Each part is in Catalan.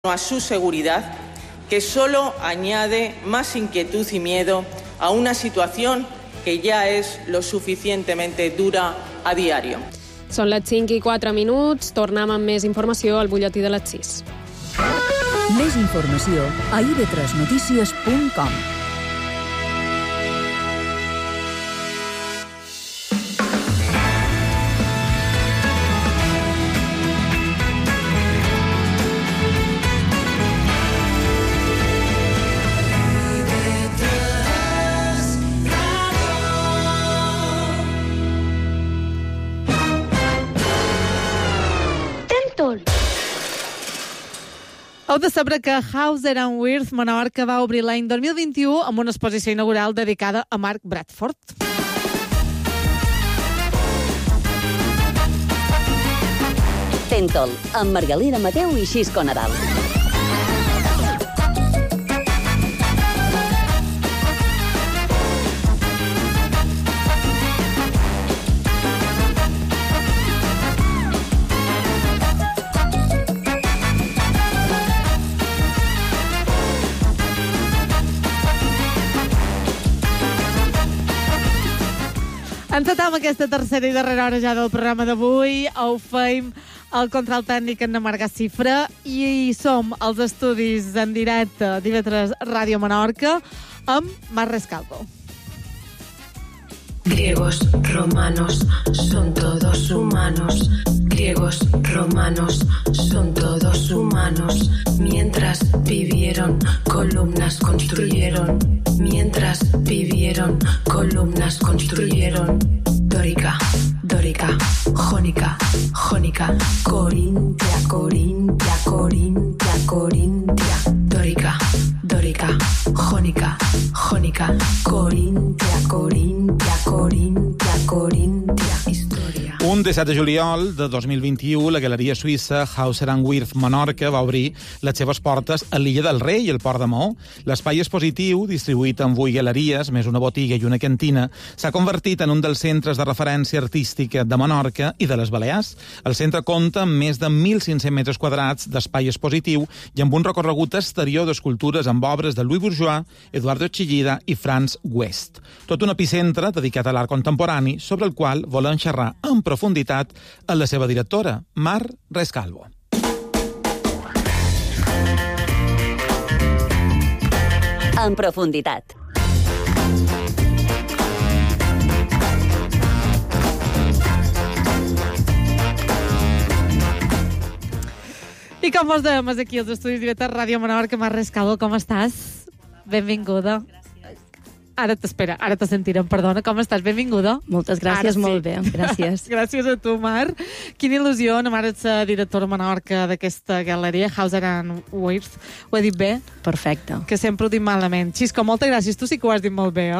a su seguridad, que solo añade más inquietud y miedo a una situación que ya es lo suficientemente dura a diario. Són les 5:04, tornem amb més informació al butlletí de les 6. Més informació a ib3notícies.com. Heu de saber que Hauser & Wirth Menorca va obrir l'any 2021 amb una exposició inaugural dedicada a Mark Bradford. Tentol, amb Margalida Mateu i Xisco Nadal. Encetem aquesta tercera i darrera hora ja del programa d'avui. Ho feim el control tècnic en Marga Cifra i som als estudis en directe d'IV3 Ràdio Menorca amb Mar Rescalvo. Griegos, romanos, son todos humanos. Griegos, romanos, son todos humanos. Mientras vivieron, columnas construyeron. Mientras vivieron, columnas construyeron. Dórica, dórica, jónica, jónica. Corintia, corintia, corintia, corintia. Dórica, dórica, jónica, jónica. Corintia, corintia, corintia, corintia. Història. Un 17 de juliol de 2021, la galeria suïssa Hauser & Wirth Menorca va obrir les seves portes a l'Illa del Rei, al Port de Maó. L'espai expositiu, distribuït en 8 galeries, més una botiga i una cantina, s'ha convertit en un dels centres de referència artística de Menorca i de les Balears. El centre compta amb més de 1.500 metres quadrats d'espai expositiu i amb un recorregut exterior d'escultures amb obres de Louis Bourgeois, Eduardo Chillida i Franz West. Tot un epicentre dedicat a l'art contemporani sobre el qual volem xerrar en profunditat a la seva directora, Mar Rescalvo. En profunditat. I com vos dèiem, aquí als estudis d'IV3 Ràdio Menorca, Mar Rescalvo, com estàs? Benvinguda. Ara t'espera, ara te sentirem, perdona. Com estàs? Benvinguda. Moltes gràcies, sí. Molt bé, gràcies. Gràcies a tu, Mar. Quina il·lusió, Mar, ets directora a Menorca d'aquesta galeria, Hauser & Wirth. Ho he dit bé? Perfecte. Que sempre ho dic malament. Xisco, moltes gràcies. Tu sí que ho has dit molt bé,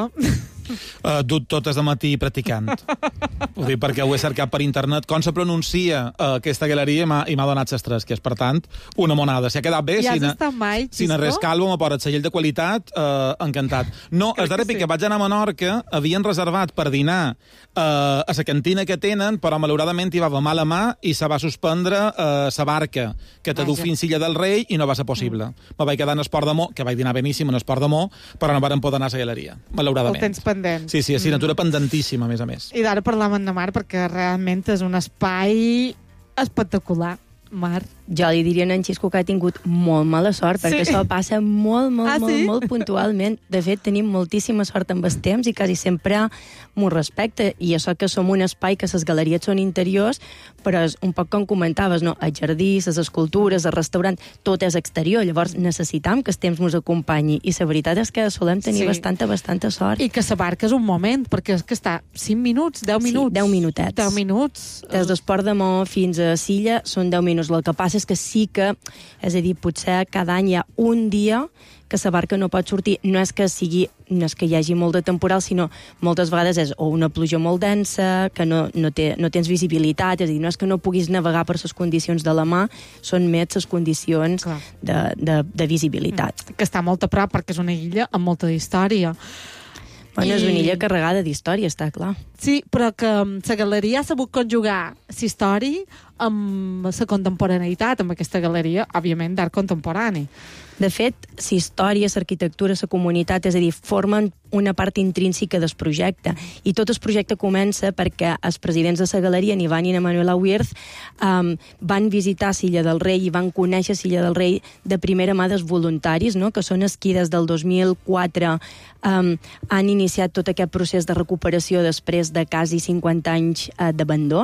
Dut totes de matí practicant. Ho dic perquè ho he cercat per internet. Com se pronuncia aquesta galeria i m'ha donat les tres, que és, per tant, una monada. Si ha quedat bé, si has estat mai, si na Rescalvo m'ha posat segell de qualitat, encantat. No, el darrer pic que vaig anar a Menorca havien reservat per dinar a la cantina que tenen, però malauradament hi va haver mala mà i se va suspendre la barca que te du fins Illa del Rei i no va ser possible. Me vaig quedar en Esport de Mó, que vaig dinar beníssim en Esport de Mó, però no varen poder anar a la galeria, malauradament. El tens pendent. Sí, assignatura pendentíssima, a més a més. I d'ara parlàvem de Mar, perquè realment és un espai espectacular, Mar. Jo li diria a en Xisco que ha tingut molt mala sort, perquè això passa molt puntualment. De fet, tenim moltíssima sort amb els temps i quasi sempre m'ho respecta. I això que som un espai que les galeries són interiors, però és un poc com comentaves, no? El jardí, les escultures, el restaurant, tot és exterior. Llavors necessitam que el temps ens acompanyi. I la veritat és que solem tenir bastanta sort. I que la barca és un moment, perquè és que està 5 minuts, 10 minuts. Sí, 10 minutets. 10 minuts. Des d'Esport de Maó fins a Silla són 10 minuts. El que passa és que sí que, és a dir, potser cada any hi ha un dia que la barca no pot sortir. No és que hi hagi molt de temporal, sinó moltes vegades és o una pluja molt densa, que no tens visibilitat, és a dir, no és que no puguis navegar per les condicions de la mà, són més les condicions de visibilitat. Que està molt a prop, perquè és una illa amb molta història. Bueno, és una illa carregada d'història, està clar. Sí, però que la galeria ha sabut conjugar la història amb la contemporaneïtat, amb aquesta galeria, òbviament, d'art contemporani. De fet, la història, l'arquitectura, la comunitat, és a dir, formen una part intrínseca del projecte. I tot el projecte comença perquè els presidents de la galeria, en Ivan i en Manuela Wirth, van visitar Silla del Rei i van conèixer Silla del Rei de primera mà dels voluntaris, no? Que són els qui des del 2004 han iniciat tot aquest procés de recuperació després de quasi 50 anys d'abandó.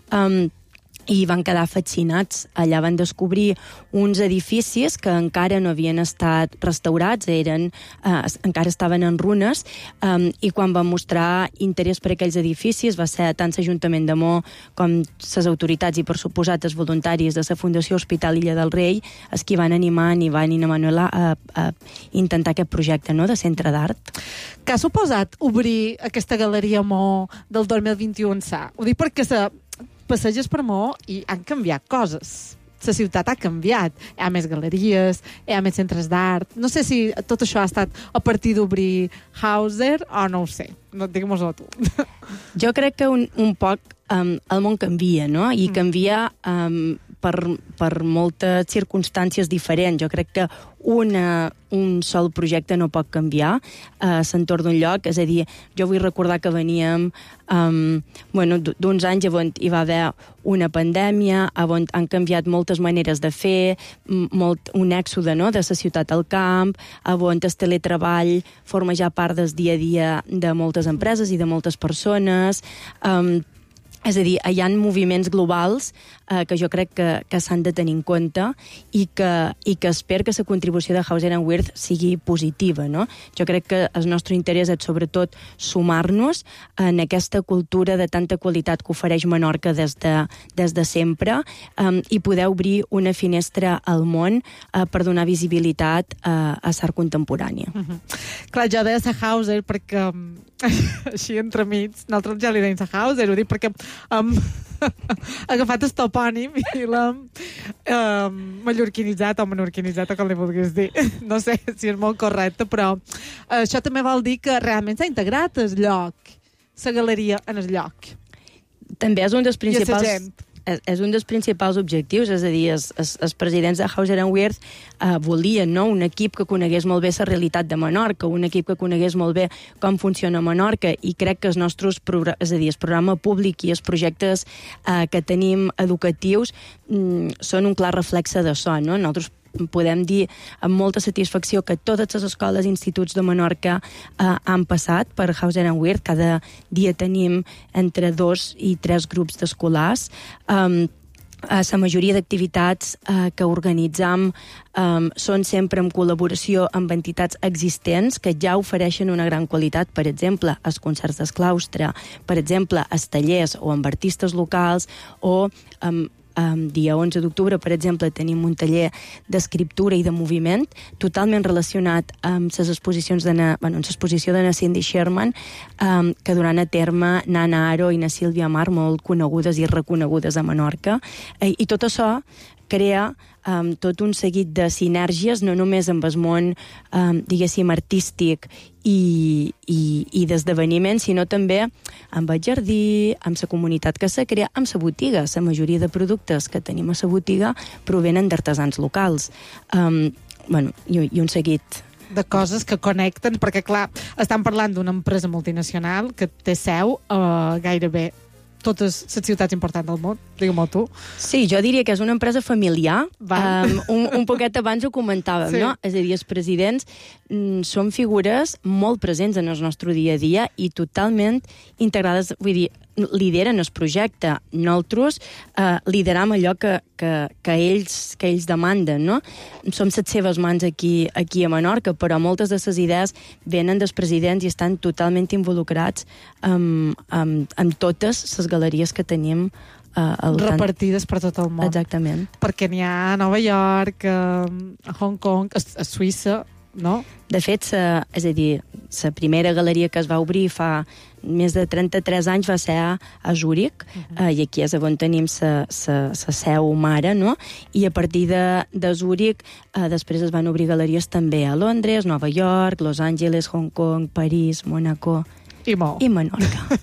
I van quedar fascinats. Allà van descobrir uns edificis que encara no havien estat restaurats, encara estaven en runes, i quan van mostrar interès per aquells edificis va ser tant l'Ajuntament de Mo com les autoritats i, per suposat, els voluntaris de la Fundació Hospital Illa del Rei els qui van animar en Ivan i na Manuela a intentar aquest projecte, no?, de centre d'art. Què ha suposat obrir aquesta galeria Mo del 2021? Ho dic perquè passeges per Mo i han canviat coses. La ciutat ha canviat. Hi ha més galeries, hi ha més centres d'art. No sé si tot això ha estat a partir d'obrir Hauser o no ho sé. No, digue'm-ho tu. Jo crec que un poc el món canvia, no? I canvia per moltes circumstàncies diferents. Jo crec que un sol projecte no pot canviar a l'entorn d'un lloc. És a dir, jo vull recordar que veníem d'uns anys on hi va haver una pandèmia, on han canviat moltes maneres de fer, un èxode, no?, de la ciutat al camp, on el teletreball forma ja part del dia a dia de moltes empreses i de moltes persones. És a dir, hi ha moviments globals que jo crec que s'han de tenir en compte i que espero que la contribució de Hauser & Wirth sigui positiva, no? Jo crec que el nostre interès és sobretot sumar-nos en aquesta cultura de tanta qualitat que ofereix Menorca des de sempre i poder obrir una finestra al món per donar visibilitat a l'art contemporània. Clar, jo deia la Hauser perquè així entremig, nosaltres ja li deim la Hauser, ho dic perquè hem agafat el topònim i l'hem mallorquinitzat o menorquinitzat, o com li vulguis dir. No sé si és molt correcte, però això també vol dir que realment s'ha integrat el lloc, la galeria en el lloc. També és un dels principals objectius, és a dir, els presidents de Hauser & Wirth volien, no?, un equip que conegués molt bé la realitat de Menorca, un equip que conegués molt bé com funciona Menorca, i crec que el programa públic i els projectes que tenim educatius són un clar reflexe d'això, no? Nosaltres podem dir amb molta satisfacció que totes les escoles i instituts de Menorca han passat per Hauser & Wirth. Cada dia tenim entre 2 i 3 grups d'escolars. La majoria d'activitats que organitzam són sempre en col·laboració amb entitats existents que ja ofereixen una gran qualitat, per exemple, els concerts del claustre, per exemple, els tallers o amb artistes locals o dia 11 d'octubre, per exemple, tenim un taller d'escriptura i de moviment totalment relacionat amb les exposicions l'exposició de na Cindy Sherman, que duran a terme Nana Aro i na Sílvia Mar, molt conegudes i reconegudes a Menorca. I tot això crea tot un seguit de sinergies, no només amb el món, diguéssim, artístic i d'esdeveniment, sinó també amb el jardí, amb la comunitat que se crea, amb la botiga. La majoria de productes que tenim a la botiga provenen d'artesans locals. I un seguit de coses que connecten, perquè, clar, estan parlant d'una empresa multinacional que té seu gairebé totes les ciutats importants del món, digue-m'ho tu. Sí, jo diria que és una empresa familiar. Un poquet abans ho comentàvem, sí, no? És a dir, els presidents són figures molt presents en el nostre dia a dia i totalment integrades, vull dir, lideren el projecte. Nosaltres lideram allò que ells demanden, no? Som les seves mans aquí a Menorca, però moltes de les idees venen dels presidents i estan totalment involucrats amb totes les galeries que tenim repartides per tot el món. Exactament. Perquè n'hi ha a Nova York, a Hong Kong, a Suïssa, no? De fet, és a dir, la primera galeria que es va obrir fa més de 33 anys va ser a Zúrich, i aquí és on tenim la seu mare, no? I a partir de Zúrich després es van obrir galeries també a Londres, Nova York, Los Angeles, Hong Kong, París, Mónaco i Menorca.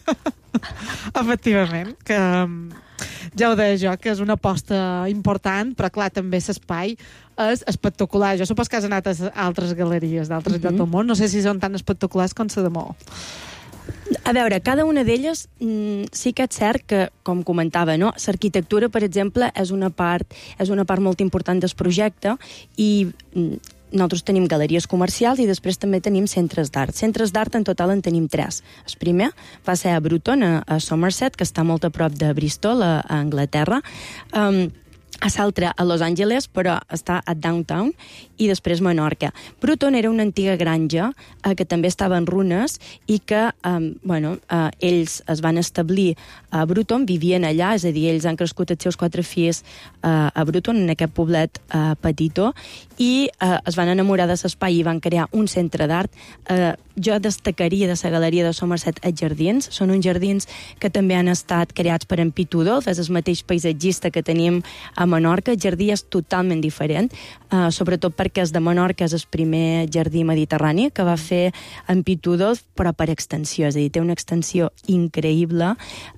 Efectivament, que ja ho deia jo, que és una aposta important, però clar, també l'espai és espectacular. Jo supos que has anat a altres galeries d'altres llocs del món, no sé si són tan espectaculars com la de Maó. A veure, cada una d'elles sí que és cert que, com comentava, no? L'arquitectura, per exemple, és una part molt important del projecte i nosaltres tenim galeries comercials i després també tenim centres d'art. Centres d'art en total en tenim 3. El primer va ser a Bruton, a Somerset, que està molt a prop de Bristol, a Anglaterra. A l'altre a Los Angeles, però està a Downtown, i després Menorca. Bruton era una antiga granja que també estava en runes i que ells es van establir a Bruton, vivien allà, és a dir, ells han crescut els seus 4 fills a Bruton, en aquest poblet petitó, i es van enamorar de l'espai i van crear un centre d'art. Jo destacaria de la galeria de Somerset els jardins. Són uns jardins que també han estat creats per en Piet Udolf, és el mateix paisatgista que tenim a Menorca. El jardí és totalment diferent, sobretot perquè el de Menorca és el primer jardí mediterrani que va fer en Piet Udolf, però per extensió, és a dir, té una extensió increïble.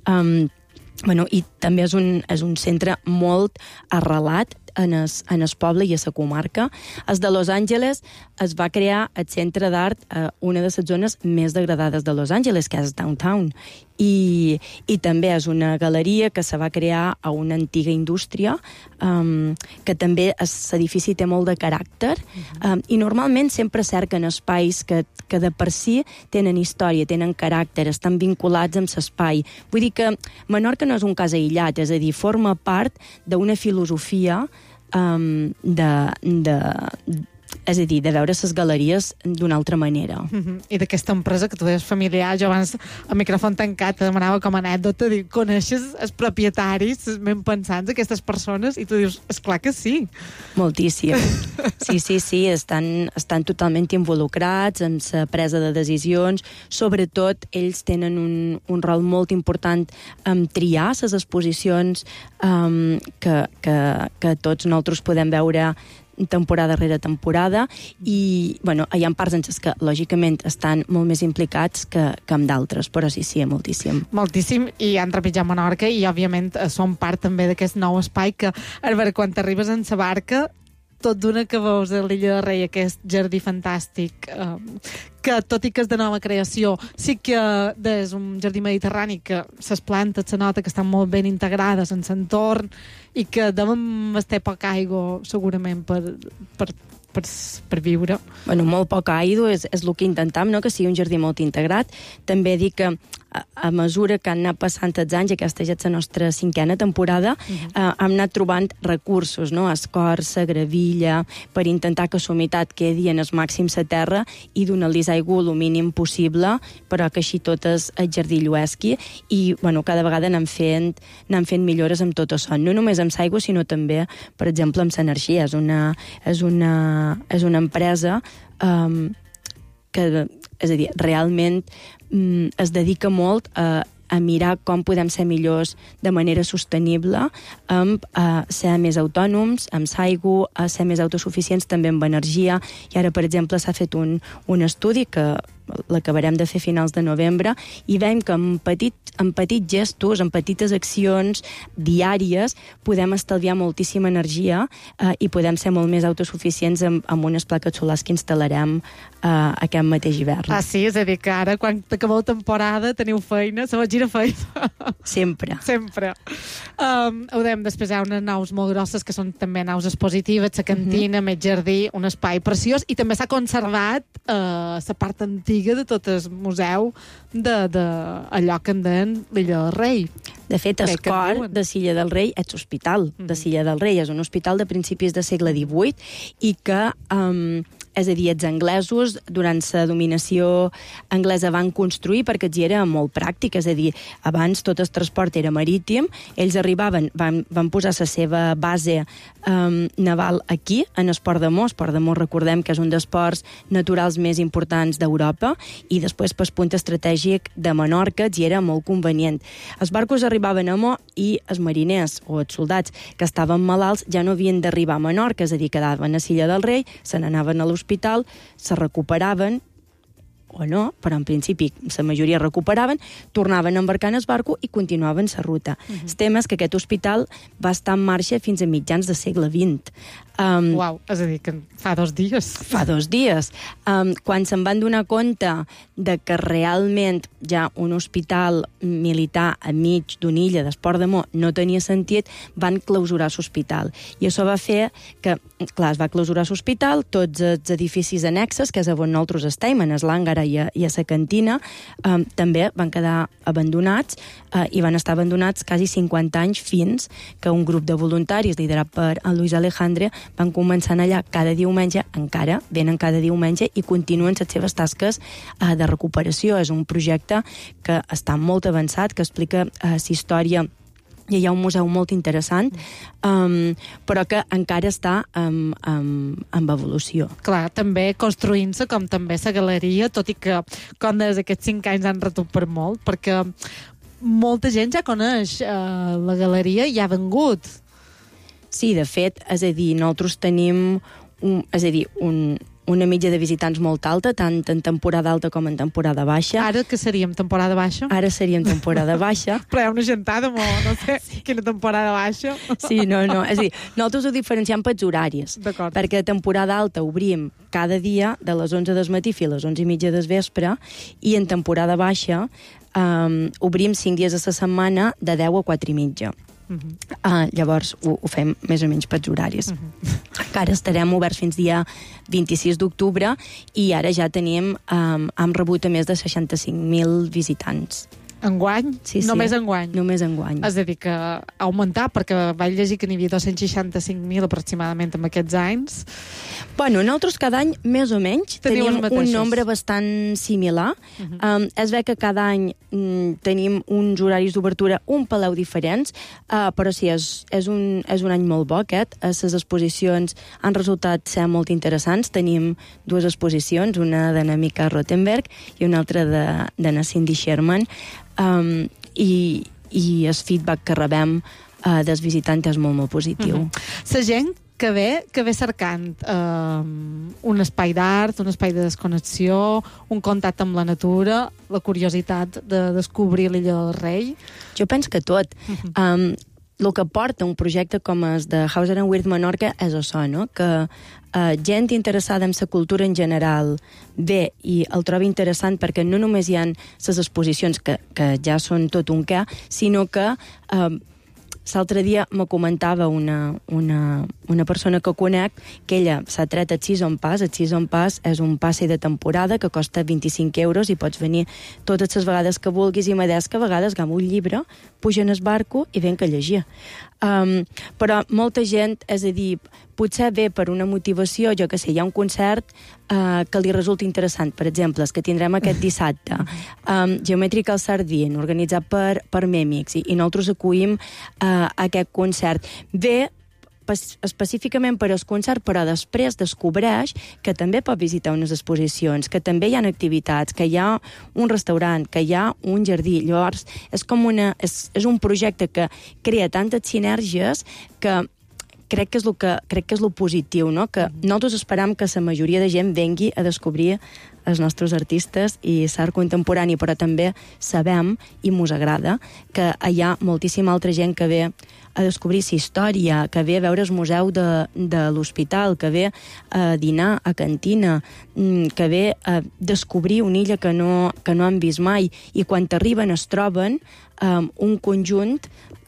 I també és un centre molt arrelat en el poble i a la comarca. El de Los Angeles es va crear el centre d'art a una de les zones més degradades de Los Angeles, que és Downtown. I també és una galeria que se va crear a una antiga indústria, que també l'edifici té molt de caràcter, i normalment sempre cerquen espais que de per si tenen història, tenen caràcter, estan vinculats amb l'espai. Vull dir que Menorca no és un cas aïllat, és a dir, forma part d'una filosofia és a dir, de veure les galeries d'una altra manera. I d'aquesta empresa que tu deies familiar, jo abans al micròfon tancat te demanava com a anècdota, dic, coneixes els propietaris, els ben pensants, aquestes persones? I tu dius, esclar que sí. Moltíssim. Sí, estan totalment involucrats en la presa de decisions. Sobretot, ells tenen un rol molt important en triar les exposicions que tots nosaltres podem veure temporada rere temporada, i hi ha parts en què lògicament estan molt més implicats que en d'altres, però sí, moltíssim. Moltíssim, i han trepitjat Menorca i òbviament són part també d'aquest nou espai que, a veure, quan t'arribes en sa barca tot d'una que veus a l'Illa de Rei, aquest jardí fantàstic, que tot i que és de nova creació, sí que és un jardí mediterrani que les plantes se nota que estan molt ben integrades en l'entorn i que deuen estar poca aigua segurament per viure. Molt poca aigua és el que intentem, no? Que sigui un jardí molt integrat. També dic que a mesura que han anat passant els anys, aquesta ja és la nostra 5a temporada, hem anat trobant recursos, no? Escorça, gravilla, per intentar que la humitat quedi en el màxim la terra i donar-los aigua el mínim possible, però que així tot el jardí lluesqui, i cada vegada anem fent millores amb tot això, no només amb l'aigua, sinó també, per exemple, amb l'energia. És una empresa que, és a dir, realment es dedica molt a mirar com podem ser millors de manera sostenible, amb ser més autònoms, amb l'aigua, a ser més autosuficients també amb energia. I ara, per exemple, s'ha fet un estudi que l'acabarem de fer a finals de novembre, i veiem que amb petits gestos, amb petites accions diàries, podem estalviar moltíssima energia i podem ser molt més autosuficients amb unes plaques solars que instal·larem aquest mateix hivern. Sí, és a dir, que ara, quan acabeu temporada, teniu feina, se vos gira feina. Sempre. Ho dèiem, després hi ha unes naus molt grosses que són també naus expositives, la cantina, més jardí, un espai preciós, i també s'ha conservat la part antiga de tot el museu d'allò que en deien l'Illa del Rei. De fet, el cor de l'Illa del Rei és l'hospital de l'Illa del Rei. És un hospital de principis del segle XVIII i que és a dir, els anglesos, durant la dominació anglesa, van construir perquè els era molt pràctic, és a dir, abans tot el transport era marítim, ells arribaven, van posar la seva base naval aquí, en el Port de Mos. Port de Mos, recordem que és un dels ports naturals més importants d'Europa, i després, pel punt estratègic de Menorca, els era molt convenient. Els barcos arribaven a Mo i els mariners o els soldats que estaven malalts ja no havien d'arribar a Menorca, és a dir, quedaven a l'Illa del Rei, se n'anaven a l'hospital, se recuperaven o no, però en principi la majoria recuperaven, tornaven a embarcar en el barco i continuaven la ruta. El tema és que aquest hospital va estar en marxa fins a mitjans del segle XX. Uau, és a dir, que fa 2 dies. Fa 2 dies. Quan se'n van donar compte de que realment ja un hospital militar enmig d'una illa d'Esport de Mó no tenia sentit, van clausurar l'hospital. I això va fer que, clar, es va clausurar l'hospital, tots els edificis annexes, que és on nosaltres estem, en l'Àngara i a la cantina, també van quedar abandonats i van estar abandonats quasi 50 anys fins que un grup de voluntaris liderat per en Luis Alejandre van començar allà cada diumenge, encara venen cada diumenge i continuen les seves tasques de recuperació. És un projecte que està molt avançat, que explica la història, i hi ha un museu molt interessant, però que encara està en evolució. Clar, també construint-se, com també la galeria, tot i que, com des d'aquests 5 anys han retut per molt, perquè molta gent ja coneix la galeria i ha vengut. Sí, de fet, és a dir, nosaltres tenim una mitja de visitants molt alta, tant en temporada alta com en temporada baixa. Ara que seríem temporada baixa? Ara seríem temporada baixa. Però hi ha una gentada molt, no sé, quina temporada baixa. Sí, no. És a dir, nosaltres ho diferenciem pels horaris. D'acord. Perquè a temporada alta obrim cada dia de les 11 del matí fins a les 11:30 del vespre, i en temporada baixa obrim 5 dies a la setmana de 10 a 4:30. Llavors ho fem més o menys pels horaris. Encara estarem oberts fins dia 26 d'octubre i ara ja tenim, hem rebut a més de 65.000 visitants. Enguany? Sí. Només enguany? Només enguany. És a dir, que ha augmentat, perquè vaig llegir que n'hi havia 265.000 aproximadament en aquests anys. Bueno, nosaltres cada any, més o menys, tenim un nombre bastant similar. Es ve que cada any tenim uns horaris d'obertura un peleu diferents, però sí, és un any molt bo aquest. Les exposicions han resultat ser molt interessants. Tenim 2 exposicions, una de Mica Rothenberg i una altra de na Cindy Sherman, i el feedback que rebem dels visitants és molt, molt positiu. La gent que ve cercant un espai d'art, un espai de desconnexió, un contacte amb la natura, la curiositat de descobrir l'Illa del Rei. Jo penso que tot. El que porta un projecte com el de Hauser and Wirth Menorca és això, no? Que gent interessada en la cultura en general ve i el troba interessant, perquè no només hi ha les exposicions que ja són tot un què, sinó que l'altre dia me comentava una persona que conec que ella s'ha tret el Season Pass. El Season Pass és un passe de temporada que costa 25 euros i pots venir totes les vegades que vulguis, i m'adés que a vegades agafo un llibre, pujo en el barco i venc a llegir. Però molta gent, és a dir, potser ve per una motivació, jo que sé, hi ha un concert que li resulta interessant, per exemple, el que tindrem aquest dissabte, Geometrical Sardine, organitzat per Mèmix, i nosaltres acollim aquest concert. Ve específicament per al concert, però després descobreix que també pot visitar unes exposicions, que també hi ha activitats, que hi ha un restaurant, que hi ha un jardí. Llavors, és un projecte que crea tantes sinergies que crec que és lo positiu, no? Que nosaltres esperam que la majoria de gent vengui a descobrir els nostres artistes i l'art contemporani, però també sabem, i mos agrada, que hi ha moltíssima altra gent que ve a descobrir la història, que ve a veure el museu de l'hospital, que ve a dinar a cantina, que ve a descobrir una illa que no han vist mai, i quan arriben es troben un conjunt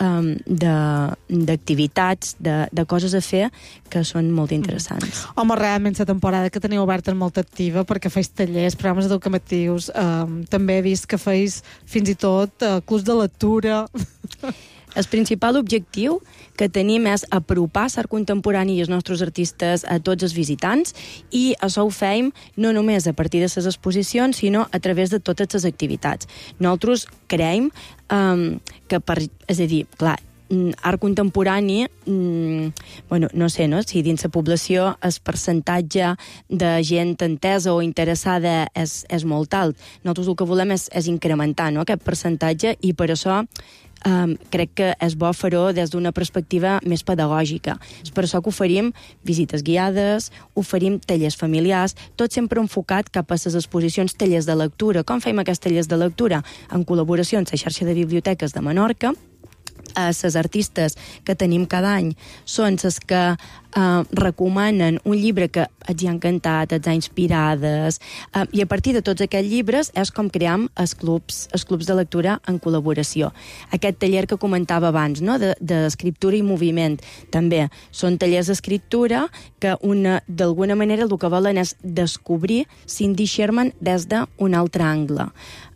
d'activitats, de coses a fer que són molt interessants. Home, realment la temporada que teniu oberta és molt activa, perquè feis tallers, programes educatius, també he vist que feis fins i tot clubs de lectura. El principal objectiu que tenim és apropar l'art contemporani i els nostres artistes a tots els visitants, i això ho fem no només a partir de les exposicions, sinó a través de totes les activitats. Nosaltres creiem que, és a dir, clar, art contemporani, bueno, no sé, no? Si dins la població el percentatge de gent entesa o interessada és molt alt. Nosaltres el que volem és incrementar, no?, aquest percentatge, i per això crec que és bo fer-ho des d'una perspectiva més pedagògica. És per això que oferim visites guiades, oferim tallers familiars, tot sempre enfocat cap a les exposicions, tallers de lectura. Com fem aquests tallers de lectura? En col·laboració amb la xarxa de biblioteques de Menorca. Les artistes que tenim cada any són les que recomanen un llibre que els hi ha encantat, els ha inspirades, i a partir de tots aquests llibres és com cream els clubs de lectura en col·laboració. Aquest taller que comentava abans, no? d'escriptura i moviment, també són tallers d'escriptura que d'alguna manera el que volen és descobrir Cindy Sherman des d'un altre angle.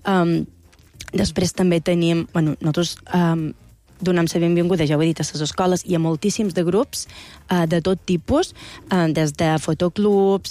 Després també tenim, nosaltres donem la benvinguda, ja ho he dit, a les escoles. Hi ha moltíssims de grups de tot tipus, des de fotoclubs,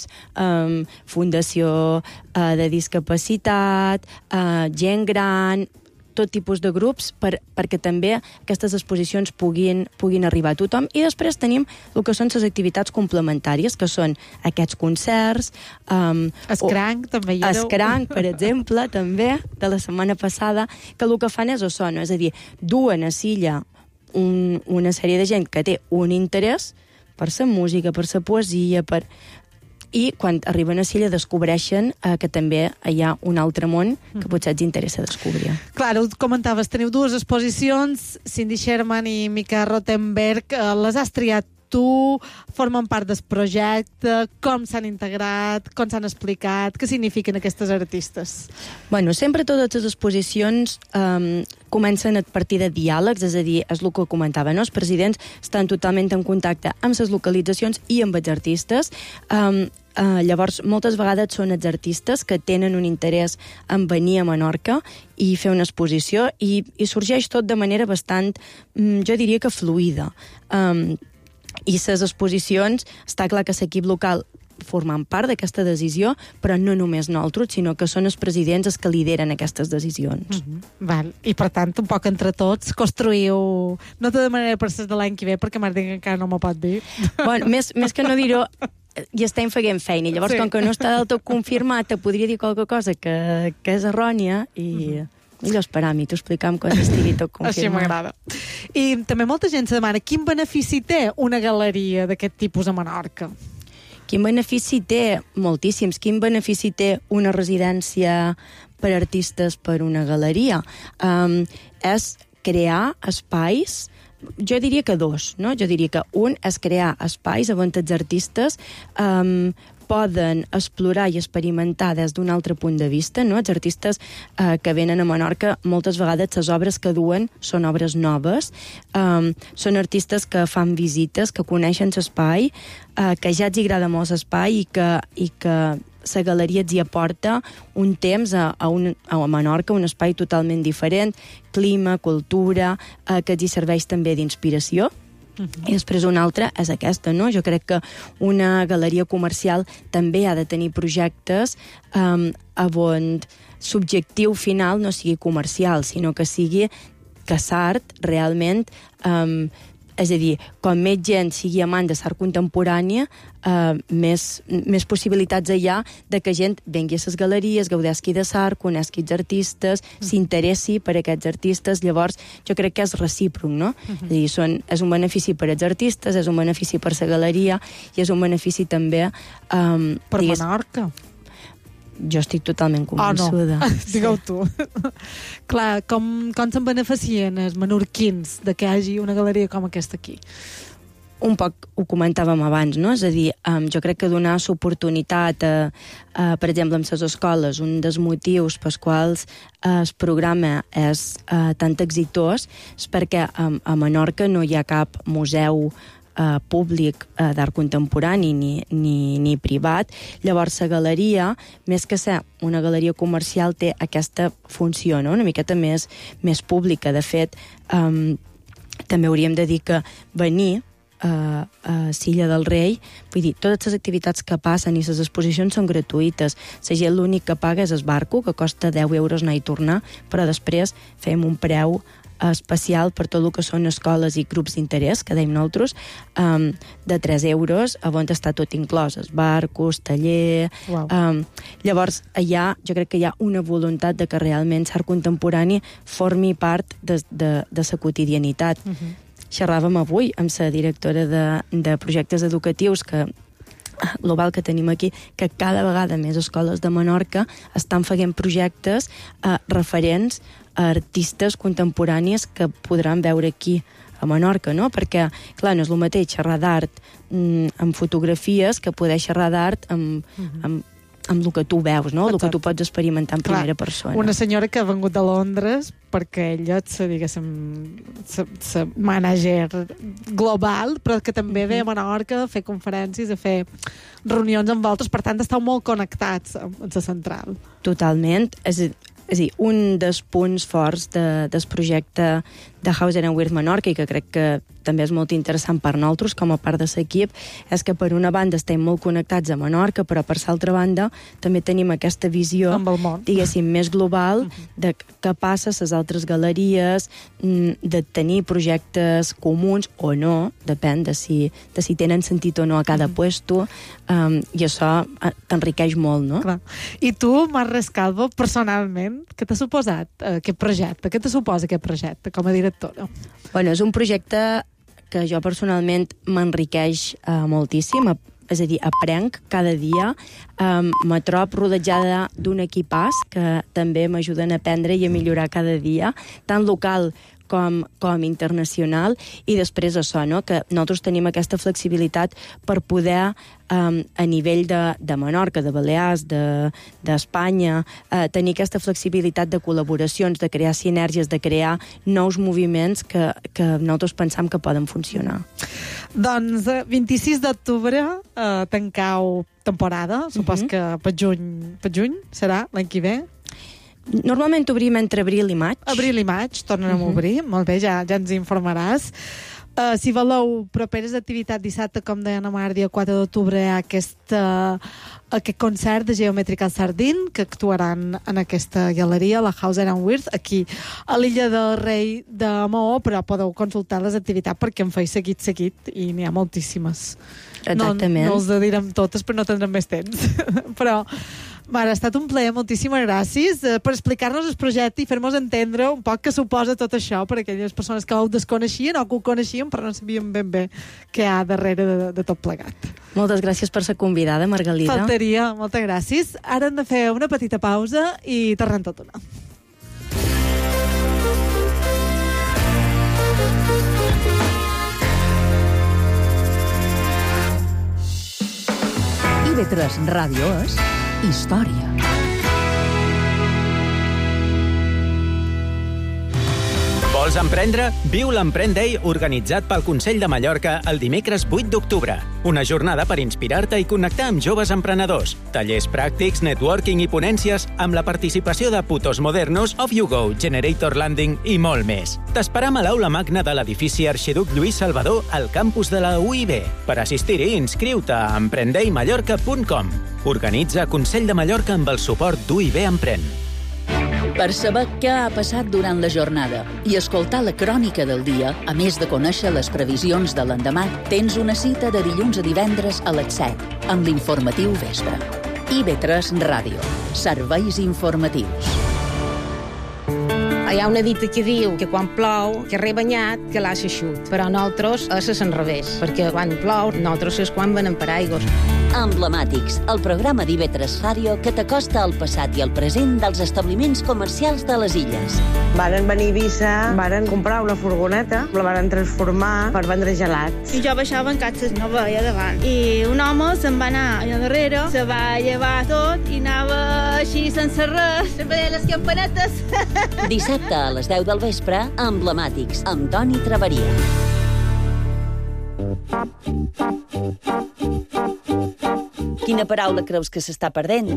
fundació de discapacitat, gent gran, tot tipus de grups perquè també aquestes exposicions puguin arribar a tothom. I després tenim el que són les activitats complementàries, que són aquests concerts. Escranc, també hi ha. Escranc, per exemple, també, de la setmana passada, que el que fan és això, no? És a dir, duen a Silla una sèrie de gent que té un interès per la música, per la poesia, i quan arriben a Silla descobreixen que també hi ha un altre món que potser els interessa descobrir. Clar, ho comentaves, teniu dues exposicions, Cindy Sherman i Mika Rothenberg, les has triat tu, formen part del projecte, com s'han integrat, com s'han explicat, què signifiquen aquestes artistes? Sempre totes les exposicions comencen a partir de diàlegs, és a dir, és el que comentava, no? Els presidents estan totalment en contacte amb les localitzacions i amb els artistes. Llavors, moltes vegades són els artistes que tenen un interès en venir a Menorca i fer una exposició, i sorgeix tot de manera bastant, jo diria que fluida. I les exposicions, està clar que l'equip local formant part d'aquesta decisió, però no només nosaltres, sinó que són els presidents els que lideren aquestes decisions. Val. I per tant, un poc entre tots, construïu... No te demanaré per ser de l'any que ve, perquè Martín encara no m'ho pot dir. Més que no dir-ho, i estem fent feina, i llavors, com que no està del tot confirmat, te podria dir qualque cosa que és errònia, i... millor esperar-m'hi, t'ho explicam quan estigui tot confirmat. Així m'agrada. I també molta gent se demana quin benefici té una galeria d'aquest tipus a Menorca? Quin benefici té? Moltíssims. Quin benefici té una residència per artistes per una galeria? És crear espais, jo diria que dos, no? Jo diria que un és crear espais on els artistes poden explorar i experimentar des d'un altre punt de vista, no? Els artistes que venen a Menorca, moltes vegades les obres que duen són obres noves, són artistes que fan visites, que coneixen l'espai, que ja els agrada molt l'espai i que la galeria els hi aporta un temps a Menorca, un espai totalment diferent, clima, cultura, que els hi serveix també d'inspiració. I després una altra és aquesta, no? Jo crec que una galeria comercial també ha de tenir projectes on l'objectiu final no sigui comercial, sinó que sigui que l'art realment... És a dir, com més gent sigui amant de l'art contemporània, més possibilitats hi ha de que gent vengui a les galeries, gaudesqui de l'art, conegui els artistes, s'interessi per aquests artistes. Llavors, jo crec que és recíproc, no? És a dir, és un benefici per als artistes, és un benefici per la galeria i és un benefici també... Per Menorca. Jo estic totalment convençuda. Digueu tu. Clar, com se'n beneficien els menorquins de que hi hagi una galeria com aquesta aquí? Un poc ho comentàvem abans, no? És a dir, jo crec que donar l'oportunitat, per exemple, amb les escoles, un dels motius pels quals el programa és tan exitós és perquè a Menorca no hi ha cap museu públic d'art contemporani ni privat. Llavors la galeria, més que ser una galeria comercial, té aquesta funció, no? Una miqueta més pública. De fet, també hauríem de dir que venir a Silla del Rei, vull dir, totes les activitats que passen i les exposicions són gratuïtes. La gent l'únic que paga és el barco, que costa 10 euros anar i tornar, però després fem un preu especial per tot el que són escoles i grups d'interès, que dèiem nosaltres, de 3 euros, on està tot inclòs, barcos, taller... Llavors, jo crec que hi ha una voluntat de que realment l'art contemporani formi part de la quotidianitat. Xerràvem avui amb la directora de projectes educatius global que tenim aquí, que cada vegada més escoles de Menorca estan fent projectes referents a artistes contemporanis que podran veure aquí a Menorca, no? Perquè, clar, no és el mateix xerrar d'art amb fotografies que poder xerrar d'art amb el que tu veus, no? El que tu pots experimentar en primera persona. Una senyora que ha vengut de Londres perquè ella és, diguéssim, la mànager global, però que també ve a Menorca a fer conferències, a fer reunions amb altres, per tant, esteu molt connectats amb la central. Totalment. És a dir, un dels punts forts del projecte de Hauser & Wirth Menorca, i que crec que també és molt interessant per nosaltres com a part de l'equip, és que per una banda estem molt connectats a Menorca, però per l'altra banda també tenim aquesta visió, diguéssim, més global de què passa a les altres galeries, de tenir projectes comuns o no, depèn de si tenen sentit o no a cada puesto, i això t'enriqueix molt, no? Clar. I tu, Mar Rescalvo, personalment, què t'ha suposat aquest projecte? Què te suposa aquest projecte com a directora? Bueno, és un projecte que jo personalment m'enriqueix moltíssim, és a dir, aprenc cada dia, me trob rodejada d'un equipàs que també m'ajuden a aprendre i a millorar cada dia, tant local com internacional, i després això, no? Que nosaltres tenim aquesta flexibilitat per poder, a nivell de Menorca, de Balears, d'Espanya, tenir aquesta flexibilitat de col·laboracions, de crear sinergies, de crear nous moviments que nosaltres pensam que poden funcionar. Doncs 26 d'octubre tancau temporada, supos que per juny serà l'any que ve. Normalment obrim entre abril i maig. Abril i maig, tornen a obrir. Molt bé, ja ens informaràs. Si voleu properes activitats, dissabte, com deia la Mar, dia 4 d'octubre, hi ha aquest concert de Geometrical Sardine que actuaran en aquesta galeria, la Hauser & Wirth, aquí a l'Illa del Rei de Maó, però podeu consultar les activitats perquè en feia seguit i n'hi ha moltíssimes. Exactament. No els direm totes, però no tindrem més temps. Però Mare, ha estat un plaer, moltíssimes gràcies per explicar-nos el projecte i fer-nos entendre un poc què suposa tot això per a aquelles persones que ho desconeixien o que ho coneixien però no sabien ben bé què hi ha darrere de tot plegat. Moltes gràcies per ser convidada, Margalida. Faltaria, moltes gràcies. Ara hem de fer una petita pausa i tornem tot una. IB3 Ràdio és història. Vols emprendre? Viu l'Emprèn Day organitzat pel Consell de Mallorca el dimecres 8 d'octubre. Una jornada per inspirar-te i connectar amb joves emprenedors. Tallers pràctics, networking i ponències amb la participació de Putos Modernos, Off You Go, Generator Landing i molt més. T'esperam a l'aula magna de l'edifici Arxiduc Lluís Salvador al campus de la UIB. Per assistir-hi, inscriu-te a emprendeimallorca.com. Organitza Consell de Mallorca amb el suport d'UIB Emprèn. Per saber què ha passat durant la jornada i escoltar la crònica del dia, a més de conèixer les previsions de l'endemà, tens una cita de dilluns a divendres a les 7 amb l'informatiu Vespre. IB3 Ràdio. Serveis informatius. Hi ha una dita que diu que quan plou, que rebanyat, que l'ha eixut. Però nosaltres és l'enrevés, perquè quan plou, nosaltres és quan venem paraigües. Emblemàtics, el programa d'IB3 Ràdio que t'acosta al passat i al present dels establiments comercials de les illes. Varen venir a Eivissa, varen comprar una furgoneta, la varen transformar per vendre gelats. I jo baixava en catxes, no veia davant. I un home se'n va anar allà darrere, se va llevar tot i anava així sense res, se veia les campanetes. Dissabte a les 10 del vespre, Emblemàtics, amb Toni Traveria. Quina paraula creus que s'està perdent?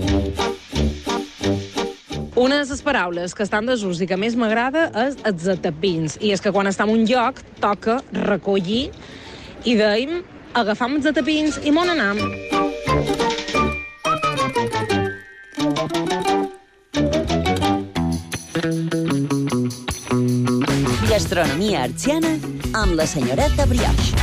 Una de les paraules que estan en desús i que més m'agrada és els zatapins. I és que quan estem en un lloc toca recollir i dèiem agafam els zatapins i m'on anam. Ja Gastronomia artsiana amb la senyoreta Brioche.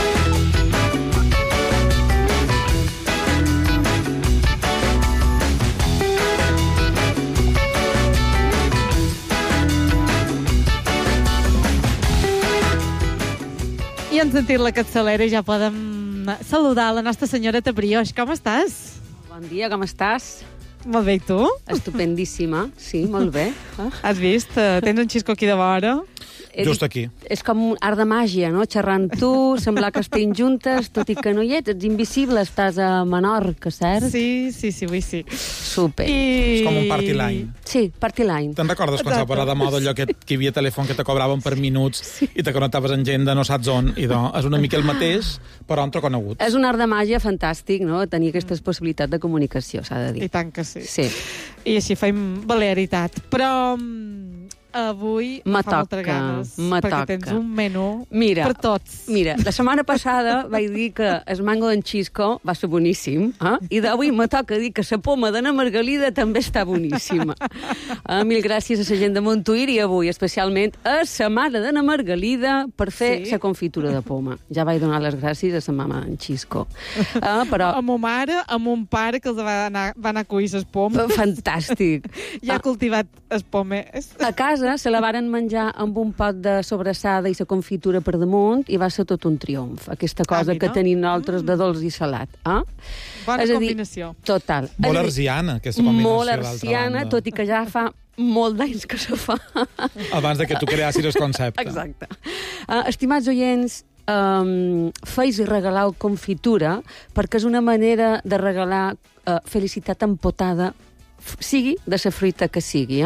I han sentit la capçalera i ja podem saludar la nostra senyoreta Brioche. Com estàs? Bon dia, com estàs? Molt bé, i tu? Estupendíssima, sí, molt bé. Has vist? Tens un xisco aquí de vora. Just aquí. És com un art de màgia, no? Xerrant tu, semblar que estem juntes, tot i que no hi ets invisible, estàs a Menorca, cert? Sí, vull sí. Super. És com un party line. Sí, party line. Te'n recordes quan s'ha posat de moda allò que hi havia telèfon que te cobraven per minuts i te connectaves amb gent de no saps on? I és una mica el mateix, però entre coneguts. És un art de màgia fantàstic, no?, tenir aquestes possibilitats de comunicació, s'ha de dir. I tant que sí. Sí. I així fem balearitat. Però avui me fa moltes ganes, perquè tens un menú per tots. Mira, la setmana passada vaig dir que el mango d'en Xisco va ser boníssim, i d'avui me toca dir que la poma de na Margalida també està boníssima. Mil gràcies a la gent de Montuir i avui especialment a la mare de na Margalida per fer la confitura de poma. Ja vaig donar les gràcies a la mama d'en Xisco. Però... A ma mare, a mon pare, que els va anar a cuir les pomes. Fantàstic. Ja ha cultivat les pomes. A casa se la varen menjar amb un pot de sobrassada i la confitura per damunt i va ser tot un triomf. Aquesta cosa que tenim nosaltres de dolç i salat. Bona combinació. Total. Molt arsiana, aquesta combinació. Molt arsiana, tot i que ja fa molt d'anys que se fa. Abans de que tu creassis el concepte. Exacte. Estimats oients, feis i regaleu confitura perquè és una manera de regalar felicitat empotada, sigui de la fruita que sigui.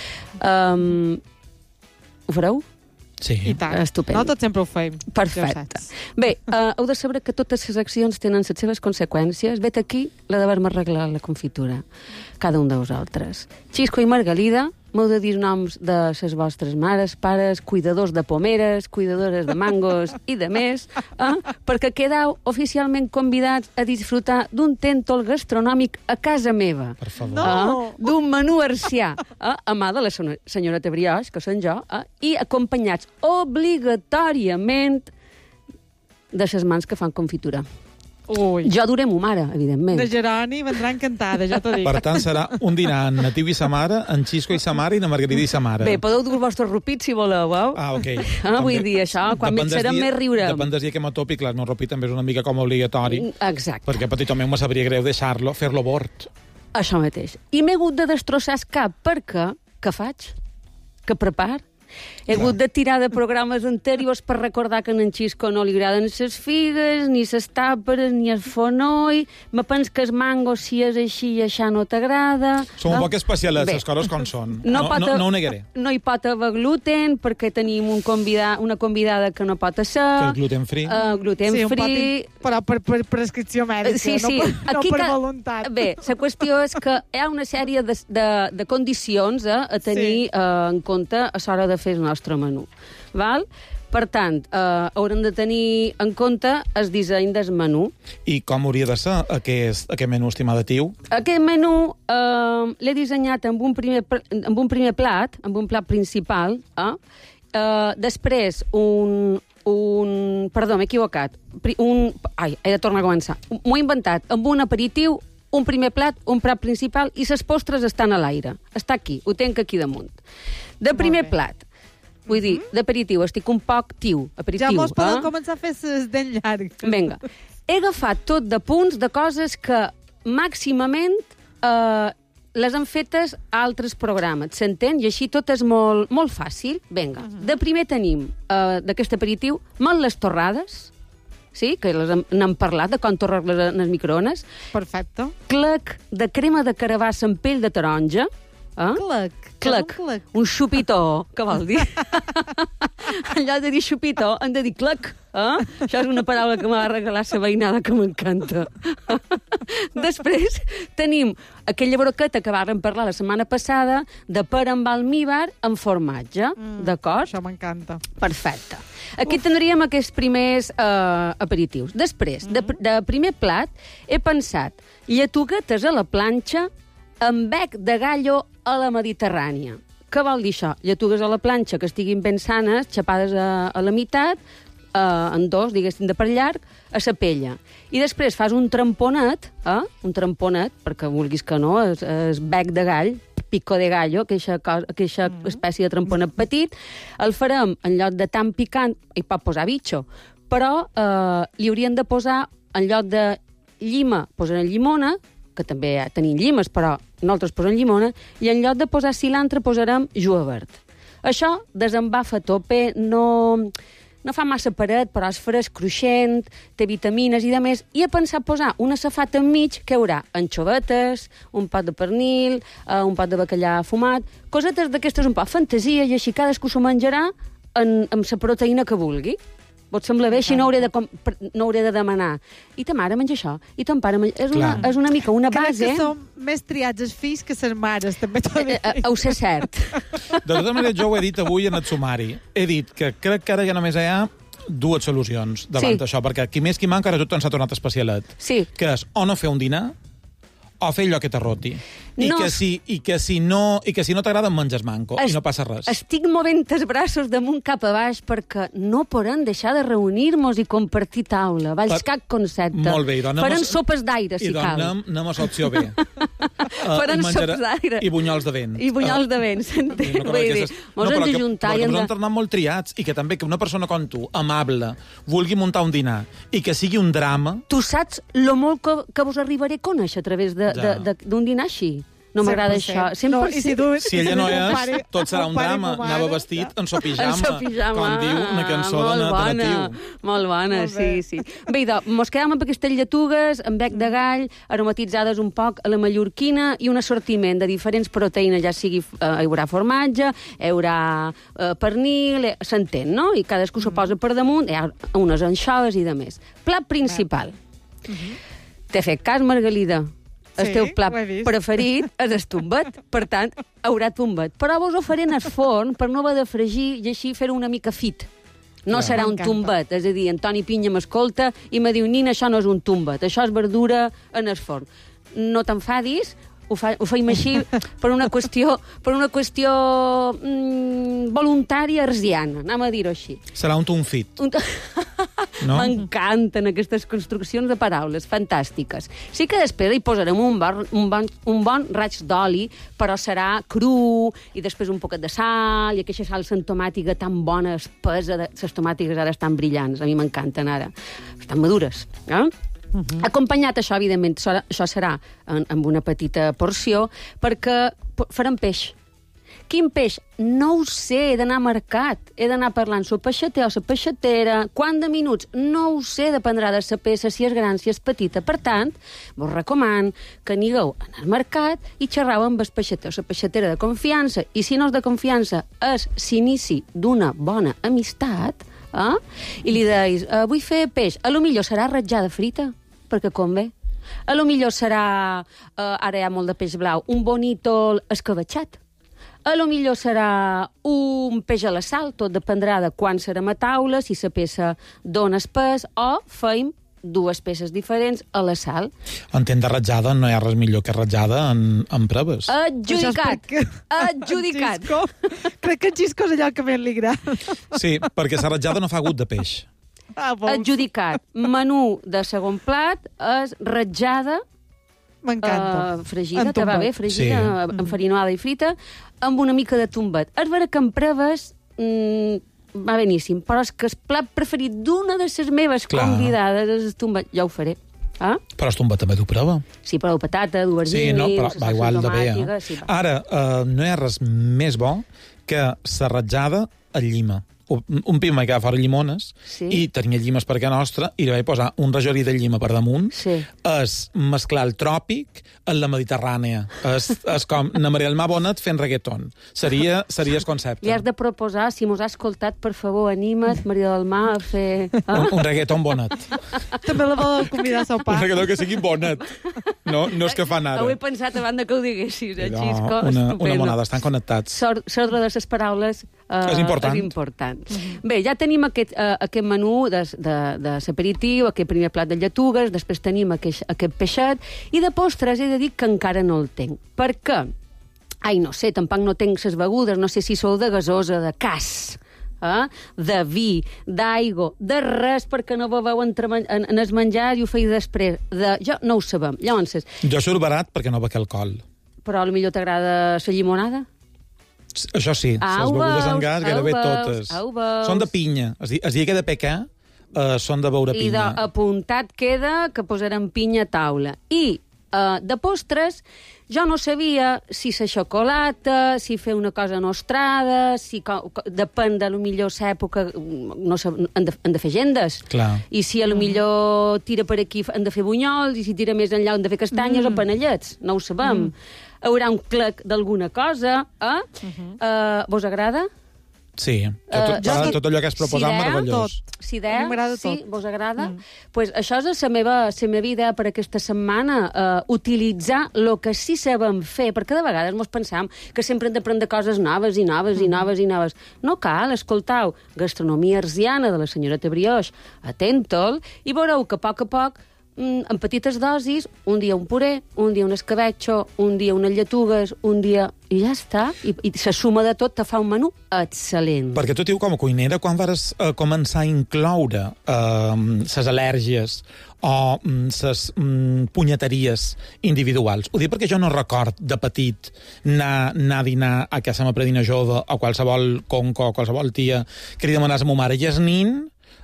Ho fareu? Sí. I tant. Estupendo. No, tot sempre ho fem. Perfecte. Bé, heu de saber que totes les accions tenen les seves conseqüències. Vet aquí la d'haver-me arreglat la confitura. Cada un de vosaltres. Xisco i Margalida, m'heu de dir noms de les vostres mares, pares, cuidadors de pomeres, cuidadores de mangos i de més, perquè quedeu oficialment convidats a disfrutar d'un tèntol gastronòmic a casa meva. Per favor. No! D'un menú arsià, a mà de la senyoreta Brioche, que són jo, i acompanyats obligatòriament de les mans que fan confitura. Ui. Jo duré mo mare, evidentment. De Geroni vendrà encantada, ja t'ho dic. Per tant, serà un dinar en Natiu i sa mare, en Xisco i sa mare i na Margarida i sa mare. Bé, podeu dur el vostre rupit si voleu, ok. Vull dir, això, quan més serà més riurem. Depèn del dia que m'atopi, clar, el ropit també és una mica com obligatori. Exacte. Perquè petitament me sabria greu deixar-lo, fer-lo bord. Això mateix. I m'he hagut de destrossar el cap, perquè què faig? Què prepar? He hagut de tirar de programes anteriors per recordar que a en Xisco no li agraden les figues, ni les tàperes, ni el fonoi. Me pens que el mango, si és així i això no t'agrada. Som un poc especialets, les coses com són. No ho negaré. No hi pot haver gluten, perquè tenim una convidada que no pot ser. Que és gluten free. Gluten free. Però per prescripció mèdica, no per voluntat. Bé, la qüestió és que hi ha una sèrie de condicions a tenir en compte a l'hora de fer el nostre menú. Val? Per tant, haurem de tenir en compte el disseny del menú. I com hauria de ser aquest menú, estimada Tiu? Aquest menú l'he dissenyat amb un primer plat, amb un plat principal. Després, perdó, m'he equivocat. He de tornar a començar. M'ho he inventat amb un aperitiu, un primer plat, un plat principal, i les postres estan a l'aire. Està aquí, ho tenc aquí damunt. De primer plat, vull dir, d'aperitiu, estic un poc aperitiu. Ja mos podem començar a fer les dents llargues. Vinga. He agafat tot de punts de coses que màximament les han fetes a altres programes, s'entén? I així tot és molt, molt fàcil. Vinga. De primer tenim, d'aquest aperitiu, les torrades, sí, que n'hem parlat, de com torrar-les en els microones. Perfecte. Clec de crema de carabassa amb pell de taronja. Clec. Un xupitó, què vol dir? En lloc de dir xupitó, han de dir clec. Això és una paraula que m'ha regalat la veïnada que m'encanta. Després tenim aquella broqueta que vàrem parlar la setmana passada de pera amb almívar amb formatge. D'acord? Això m'encanta. Perfecte. Aquí tindríem aquests primers aperitius. Després, de primer plat, he pensat lletuguetes a la planxa amb bec de gallo a la Mediterrània. Què vol dir això? Lletugues a la planxa que estiguin ben sanes, xapades a la meitat, en dos, diguéssim, de per llarg, a la pella. I després fas un tramponet, perquè vulguis que no, és bec de gall, pico de gallo, aquesta espècie de tramponet petit, el farem en lloc de tan picant, hi pot posar bitxo, però li haurien de posar, en lloc de llima, posarem llimona, que també tenim llimes, però nosaltres posem llimona, i en lloc de posar cilantre posarem julivert. Això desembafa a tope, no fa massa paret, però és fresc, cruixent, té vitamines i de més, i he pensat posar una safata enmig que hi haurà anxovetes, un pot de pernil, un pot de bacallà fumat, cosetes d'aquestes un poc fantasia, i així cadascú s'ho menjarà amb la proteïna que vulgui. Pot semblar bé, així no hauré de demanar. I ta mare menja això, i ton pare menja... És una mica una base... Crec que som més triats els fills que les mares, també t'ho dic. Ho sé cert. De tota manera, jo ho he dit avui en el sumari. He dit que crec que ara ja només hi ha dues solucions davant d'això, perquè qui més qui manca ara tot s'ha tornat especialet. Sí. Que és o no fer un dinar o fer allò que t'arroti. I que si no t'agrada menges manco i no passa res. Estic movent els braços damunt cap a baix perquè no podem deixar de reunir-nos i compartir taula. Vaig cap concepte. Molt bé. Farem sopes d'aire, si cal. I anem a l'opció B. Farem sopes d'aire. I bunyols de vent. I bunyols de vent, s'entén? Mos hem de juntar. Però que hem tornat molt triats i que també que una persona com tu, amable, vulgui muntar un dinar i que sigui un drama... Tu saps lo molt que vos arribaré a conèixer a través d'un dinar així. No m'agrada això. Si ella no és, tot serà un drama. Anava vestit en so pijama, com diu una cançó de Natiu. Molt bona, sí. Bé, mos quedam amb aquestes lletugues, amb bec de gall, aromatitzades un poc a la mallorquina i un assortiment de diferents proteïnes, ja sigui hi haurà formatge, hi haurà pernil, s'entén, no? I cadascú s'ho posa per damunt, hi ha unes anxoves i de més. Plat principal. T'he fet cas, Margalida. El teu plat preferit és el tombet, per tant, haurà tombet. Però vos ho faré en el forn per no haver de fregir i així fer-ho una mica fit. No serà un tombet, és a dir, Antoni Pinya m'escolta i me diu, Nina, això no és un tombet, això és verdura en el forn. No t'enfadis, ho feim així per una qüestió voluntària arsiana, anem a dir-ho així. Serà un tonfit. No? M'encanten aquestes construccions de paraules, fantàstiques. Sí que després hi posarem un bon raig d'oli, però serà cru, i després un poquet de sal, i aquesta salsa en tomàtica tan bona, espesa, les tomàtiques ara estan brillants, a mi m'encanten ara. Estan madures, eh? Acompanyat això, evidentment, això serà amb una petita porció, perquè farem peix. Quin peix? No ho sé, he d'anar a mercat. He d'anar parlant amb el peixater o la peixatera. Quant de minuts? No ho sé, dependrà de la peça, si és gran, si és petita. Per tant, vos recomano que anigueu al mercat i xerrau amb el peixater o la peixatera de confiança. I si no és de confiança, és l'inici d'una bona amistat, i li deis, vull fer peix. A lo millor serà ratjada frita, perquè convé. A lo millor serà, ara hi ha molt de peix blau, un bonito escabetxat. A lo millor serà un peix a la sal, tot dependrà de quan serem a taula, si la peça dona espès, o feim dues peces diferents a la sal. Entenc de ratjada, no hi ha res millor que ratjada en proves. Adjudicat. Crec que el xisco és allò que més li agrada. Sí, perquè la ratjada no fa gust de peix. Adjudicat. Menú de segon plat és ratjada, fregida, te va bé, fregida, enfarinada i frita, amb una mica de tombet. És vera que en proves va beníssim, però és que el plat preferit d'una de les meves convidades és el tombet. Ja ho faré. Però el tombet també t'ho prova. Sí, però patata, aubergine... Sí, no, però va igual de bé. Ara, no hi ha res més bo que la ratjada a llima. Un pima que agafar llimones i tenia llimes per casa nostra i li vaig posar un rajorí de llima per damunt. És mesclar el tròpic amb la Mediterrània. És com na Maria del Mar Bonet fent reggaeton. Seria el concepte. Li has de proposar, si mos ha escoltat, per favor, anima't, Maria del Mar, a fer... Un reggaeton Bonet. També la vol convidar a sopar. Un reggaeton que sigui Bonet. No és que fan ara. Ho he pensat abans que ho diguessis, Xisco. Una monada, estan connectats. L'ordre de les paraules és important. Bé, ja tenim aquest menú de l'aperitiu, aquest primer plat de lletugues, després tenim aquest peixet, i de postres he de dir que encara no el tenc. Per què? no sé, tampoc no tenc ses begudes, no sé si sou de gasosa, de cas, de vi, d'aigua, de res perquè no beveu en el menjar i ho feieu després. Jo no ho sabem. Llavors, jo sóc barat perquè no bec alcohol. Però potser t'agrada la llimonada? Això sí, les begudes en gas gairebé totes. Són de pinya. El dia que he de pecar, són de beure pinya. I apuntat queda que posarem pinya a taula. I de postres, jo no sabia si la xocolata, si fer una cosa nostrada, depèn de millor l'època, no sé, han de fer agendes. Clar. I si a lo millor tira per aquí han de fer bunyols, i si tira més enllà han de fer castanyes o panellets. No ho sabem. Haurà un clec d'alguna cosa. Vos agrada? Sí, tot allò que has proposat meravellós. Si vos agrada? Pues això és la meva idea per aquesta setmana, utilitzar el que sí sabem fer, perquè de vegades mos pensam que sempre hem d'aprendre coses noves i noves i noves i noves. No cal, escoltau, gastronomia arsiana de la senyoreta Brioix, atentol, i veureu que a poc, en petites dosis, un dia un puré, un dia un escabetxo, un dia unes lletugues, un dia... I ja està. I la suma de tot te fa un menú excel·lent. Perquè tu, tio, com a cuinera, quan vas començar a incloure ses al·lèrgies o ses punyeteries individuals? Ho dic perquè jo no record de petit anar a dinar a casa meva predina jove o qualsevol conca o qualsevol tia que li demanàs a ma mare Jasnin,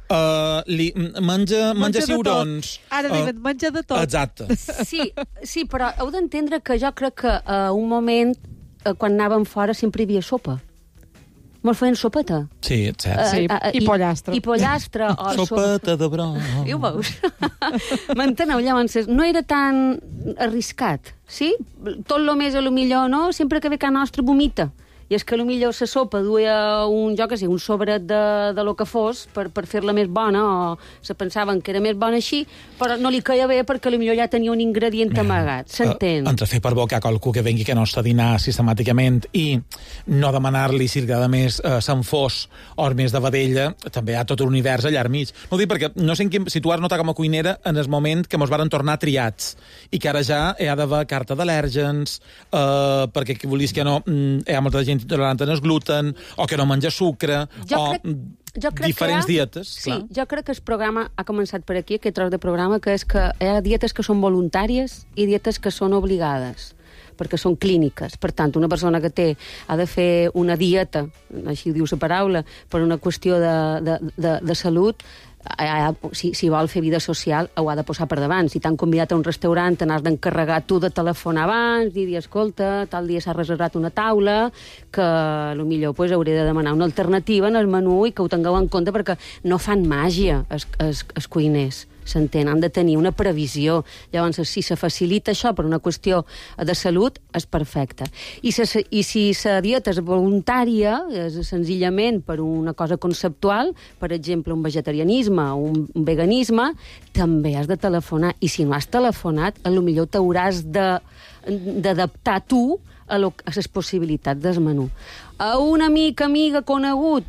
menja ciurons. Ara diuen, menja de tot. Exacte. Sí, però heu d'entendre que jo crec que a un moment, quan anàvem fora, sempre hi havia sopa. Mos feien sopeta. Sí, és cert. I pollastre. I pollastre. Sopeta de bro. I ho veus? M'enteneu? Llavors, no era tan arriscat, sí? Tot lo més a lo millor, no? Sempre que ve casa nostra vomita. I és que potser la sopa duia un sobret de lo que fos per fer-la més bona, o se pensaven que era més bona així, però no li caia bé perquè potser ja tenia un ingredient amagat. S'entén? Entre fer per boca a qualcú que vengui a nostre dinar sistemàticament i no demanar-li si agrada més s'enfós o més de vedella, també hi ha tot un univers allà al mig. No ho dic perquè no sé en quin situar-nos com a cuinera en el moment que mos varen tornar triats i que ara ja hi ha d'haver carta d'al·lèrgens, perquè qui volies que no, hi ha molta gent intolerant en el gluten, o que no menja sucre, diferents dietes. Sí, jo crec que el programa ha començat per aquí, aquest tros de programa, que és que hi ha dietes que són voluntàries i dietes que són obligades, perquè són clíniques. Per tant, una persona que ha de fer una dieta, així diu la paraula, per una qüestió de salut, si vol fer vida social ho ha de posar per davant. Si t'han convidat a un restaurant, te n'has d'encarregar tu de telefonar abans, dir, escolta, tal dia s'ha reservat una taula, que potser hauré de demanar una alternativa en el menú i que ho tingueu en compte, perquè no fan màgia els cuiners, s'entén, han de tenir una previsió. Llavors, si se facilita això per una qüestió de salut, és perfecte. I si la dieta és voluntària, és senzillament per una cosa conceptual, per exemple, un vegetarianisme o un veganisme, també has de telefonar. I si no has telefonat, potser t'hauràs d'adaptar tu a les possibilitats del menú. A una amiga conegut,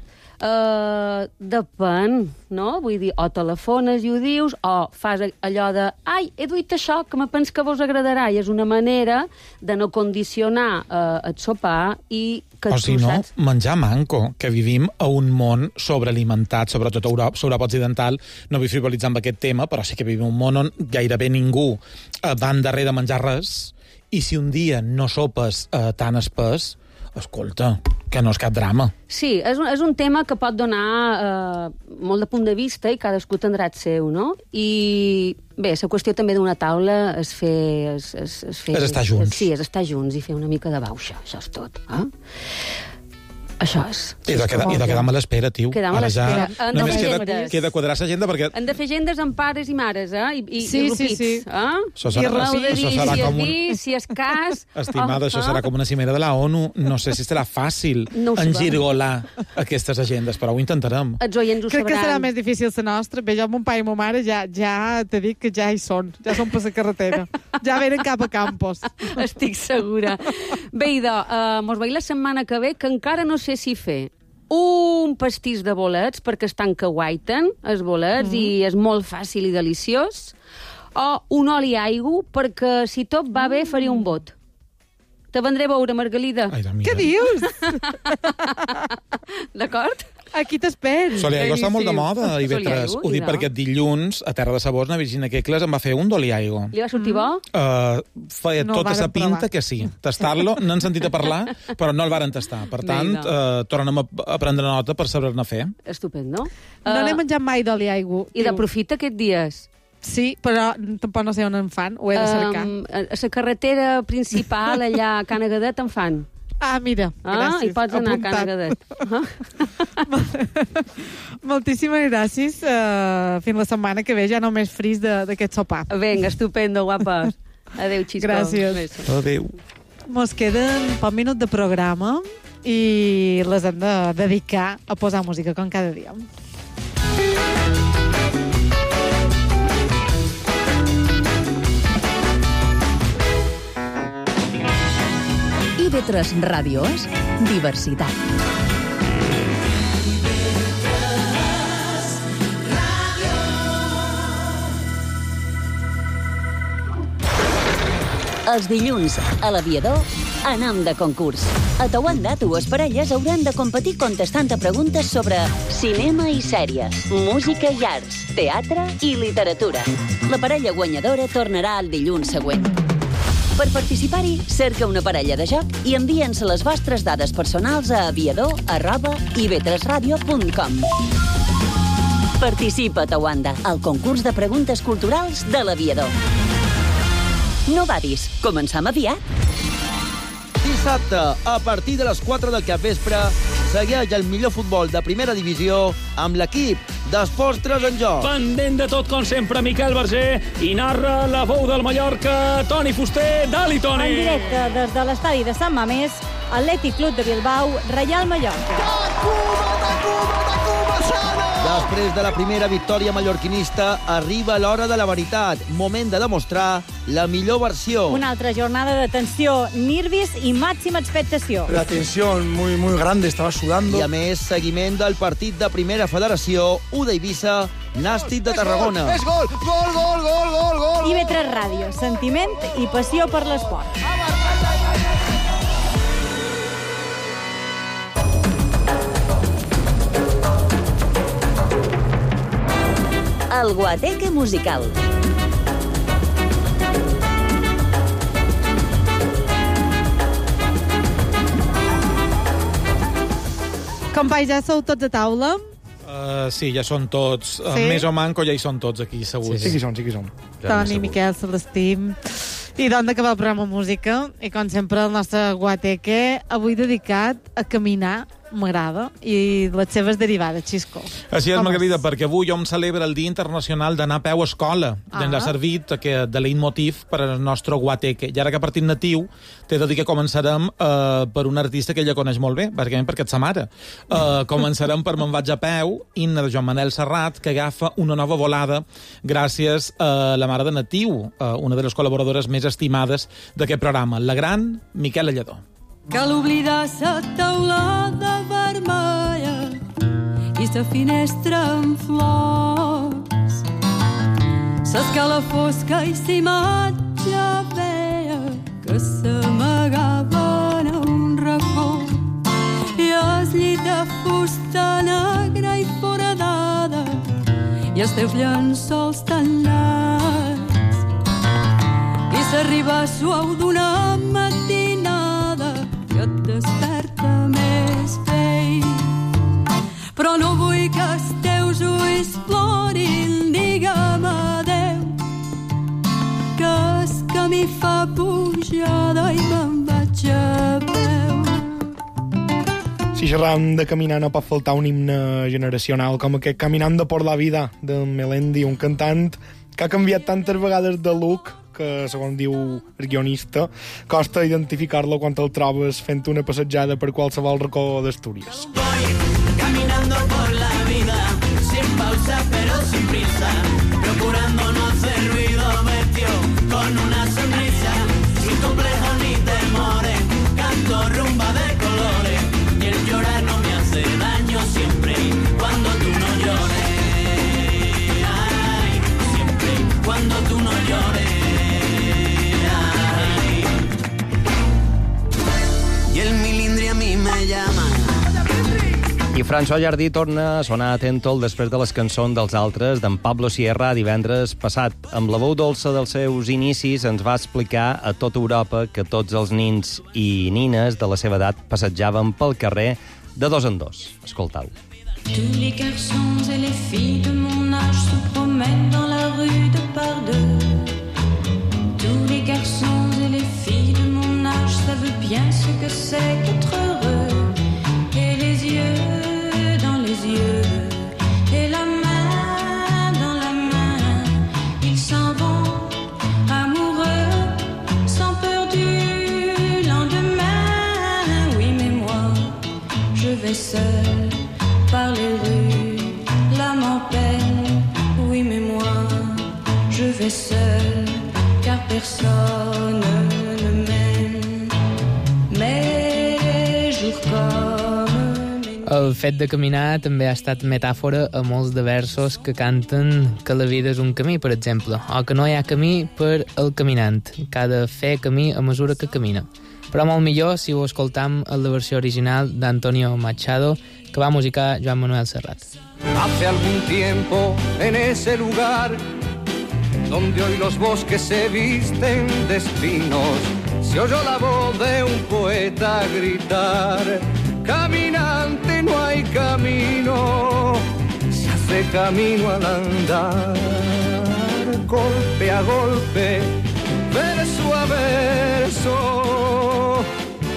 depèn, no? Vull dir, o telefones i ho dius, o fas allò de ai, he duit això, que me penso que vos agradarà, i és una manera de no condicionar el sopar i que o si no, menjar manco, que vivim a un món sobrealimentat, sobretot a Europa occidental. No vull frivolitzar amb aquest tema, però sí que vivim un món on gairebé ningú va endarrere de menjar res, i si un dia no sopes tan espès, escolta, que no és cap drama. Sí, és un tema que pot donar molt de punt de vista i cadascú tindrà el seu, no? I bé, la qüestió també d'una taula és fer... És estar junts. Sí, és estar junts i fer una mica de bauxa, això és tot. Això és. I de quedar a l'espera, tio. Quedar a l'espera. Només queda quadrar l'agenda perquè... Han de fer agendes amb pares i mares, i rupits. Sí. Això serà com un... Si és cas... Estimada, això serà com una cimera de la ONU. No sé si serà fàcil engirgolar aquestes agendes, però ho intentarem. Els oients ho sabran. Crec que serà més difícil la nostra. Bé, jo amb mon pare i ma mare ja t'he dit que ja hi són. Ja són per la carretera. Ja venen cap a Campos. Estic segura. Bé, idò, mos veiem la setmana que ve, que encara no sé si fer un pastís de bolets, perquè estan que guaiten els bolets i és molt fàcil i deliciós, o un oli aigua, perquè si tot va bé faria un bot. Te vendré a veure, Margalida. Què dius? D'acord? Aquí t'espero. Soliaigo està molt de moda, Ivetres. Ho dic perquè aquest dilluns, a Terra de Sabors, na Virginia Kekles em va fer un d'oliaigo. Li va sortir bo? Feia tota sa pinta que sí. Tastar-lo, no han sentit a parlar, però no el varen tastar. Per tant, tornem a prendre nota per saber-ne fer. Estupendo. No n'he menjat mai d'oliaigo. I de profit aquests dies? Sí, però tampoc no sé on en fan, ho he de cercar. A la carretera principal, allà a Can Agadet, en fan. Ah, mira, gràcies. I pots anar a Can Agadet. Moltíssimes gràcies. Fins la setmana que ve ja només fris d'aquest sopar. Vinga, estupendo, guapes. Adéu, xisco. Gràcies. Adéu. Mos queden poc minut de programa i les hem de dedicar a posar música, com cada dia. IB3 Ràdio és diversitat. Els dilluns, a l'Aviador, anam de concurs. A Tawanda, dues parelles hauran de competir contestant a preguntes sobre cinema i sèries, música i arts, teatre i literatura. La parella guanyadora tornarà el dilluns següent. Per participar-hi, cerca una parella de joc i envia'ns les vostres dades personals a aviador@ib3radio.com. Participa a Tawanda, al concurs de preguntes culturals de l'Aviador. No badis, començam aviat. Dissabte, a partir de les 4 del capvespre, segueix el millor futbol de primera divisió amb l'equip d'Esports 3 en joc. Pendent de tot, com sempre, Miquel Verger, i narra la veu del Mallorca, Toni Fuster. Dali, Toni! En directe des de l'estadi de Sant Mamés, Atlètic Club de Bilbao, Reial Mallorca. Després de la primera victòria mallorquinista, arriba l'hora de la veritat. Moment de demostrar la millor versió. Una altra jornada de tensió, nervis i màxima expectació. La tensión muy grande, estaba sudando. I a més, seguiment del partit de primera federació, U d'Eivissa, Nàstic de Tarragona. És gol! Gol, gol, gol, gol, gol! IB3 Ràdio, sentiment i passió per l'esport. El Guateque musical. Companys, ja sou tots a taula? Sí, ja són tots. Sí? Més o manco ja hi són tots aquí, segur. Sí que som. Toni, Miquel, Celestim. I doncs d'acabar el programa música. I com sempre, el nostre Guateque avui dedicat a caminar, m'agrada, i les seves derivades, Xisco. Així és, Margarida, perquè avui hom celebra el Dia Internacional d'anar a peu a escola. Ens ha servit de leitmotiv per al nostre Guateque. I ara que partit natiu, t'he de dir que començarem per un artista que ella coneix molt bé, bàsicament perquè és sa mare. Començarem per Me'n vaig a peu, himne de Joan Manel Serrat, que agafa una nova volada gràcies a la mare de Natiu, una de les col·laboradores més estimades d'aquest programa, la gran Miquela Lledó. Cal oblidar sa taulada vermella i sa finestra amb flors. S'escala fosca i sa imatge veia que s'amagava en un racó. I el llit de fusta negra i foradada i els teus llençols tan llargs. I s'arriba suau d'una matinada que et desperta més vell. Però no vull que els teus ulls plorin, digue'm adeu, que el camí fa pujada i me'n vaig a peu. Si xerram de caminar, no pot faltar un himne generacional com aquest Caminando por la vida, de Melendi, un cantant que ha canviat tantes vegades de look que, segons diu el guionista, costa identificar-lo quan el trobes fent una passejada per qualsevol racó d'Astúries. Caminando por la vida, sin pausa pero sin prisa, procurando no hacer ruido, vestido con una sonrisa, sin complejos ni temores, canto rumba de colores, y el llorar no me hace daño siempre, cuando tú no llores, ay, siempre, cuando tú no llores. I François Jardí torna a sonar Atentol després de les cançons dels altres d'en Pablo Sierra divendres passat. Amb la veu dolça dels seus inicis ens va explicar a tota Europa que tots els nins i nines de la seva edat passejaven pel carrer de dos en dos. Escoltau. Tous les garçons et les filles de mon âge se promènent dans la rue de par deux. Tous les garçons et les filles de mon âge savent bien ce que c'est qu'être heureux. Et les yeux dans les yeux, et la main dans la main, ils s'en vont amoureux, sans peur du lendemain. Oui, mais moi, je vais seule par les rues, l'âme en peine. Oui, mais moi, je vais seule, car personne ne m'aime. Mes jours comme... El fet de caminar també ha estat metàfora a molts de versos que canten que la vida és un camí, per exemple, o que no hi ha camí per al caminant, que ha de fer camí a mesura que camina. Però molt millor si ho escoltam en la versió original d'Antonio Machado, que va musicar Joan Manuel Serrat. Hace algún tiempo en ese lugar donde hoy los bosques se visten de espinos, se oyó la voz de un poeta gritar: caminante, no hay camino, se hace camino al andar, golpe a golpe, verso a verso.